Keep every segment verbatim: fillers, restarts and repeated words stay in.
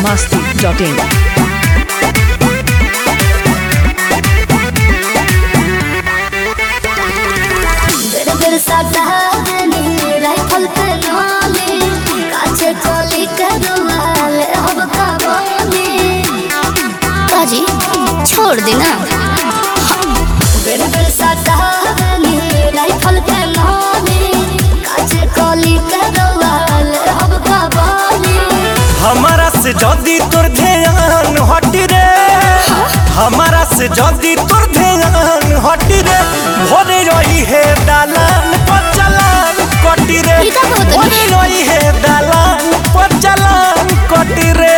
masti dot in. जी छोड़ देना बेर बेर सतावनी राइफल के नामे काचे कली के दवाल हम का बोली हमारा से जदी तोर ध्यान हटी रे हमारा से जदी तोर ध्यान हटी रे भोरे रही है दालान पर चलान कटी रे भोरे रही है दालान पर चलान कटी रे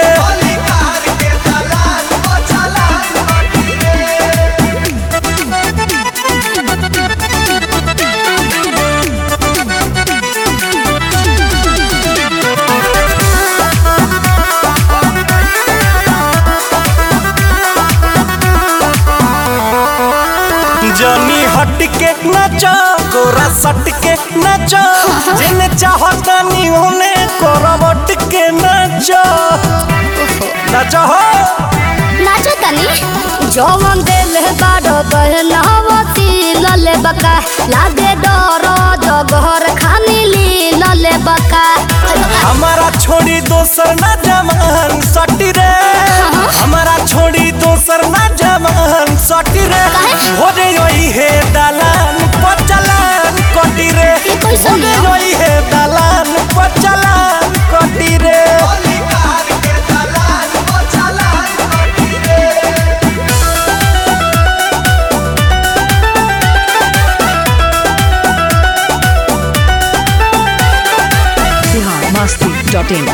जनी हट के नचो गोरा सट के नचो जिन चाहता नी होने करवट के नचो नचो हो नाचो तनी जवन दिल बाड़ो बहनावती लले बका लागे डर जगहर खानी ली लले बका हमारा छोड़ी दोसर ना जमान सटी रे हमारा छोड़ी दोसर ना जमान सटी रे होरे रही है दालान पर चलान कटी रे होरे रही है दालान पर चलान कटी रे Bihar masti dot in.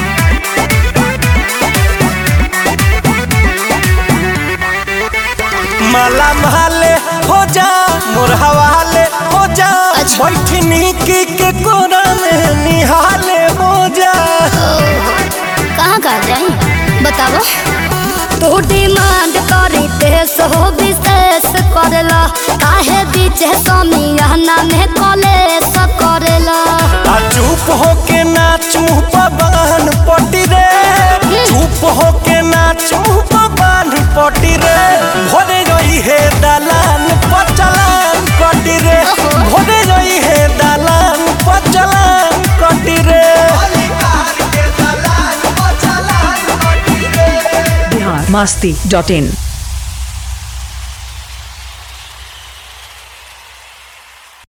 माला महले हो जा मोर हवाले हो जा बैठनी की के कोना में निहाले हो जा कहाँ कहाँ जाए बताओ तो डिमांड करी तेस हो विशेष करेला काहे बीचे समियाना में कलेस करेला आ चुप हो के नाच मुँह पबान पटी रे चुप हो के नाच मुँह पबान पटी रे भोरे रही है दालान पर चलान कटी रे भोरे रही है दालान पर चलान कटी रे Bihar masti dot in.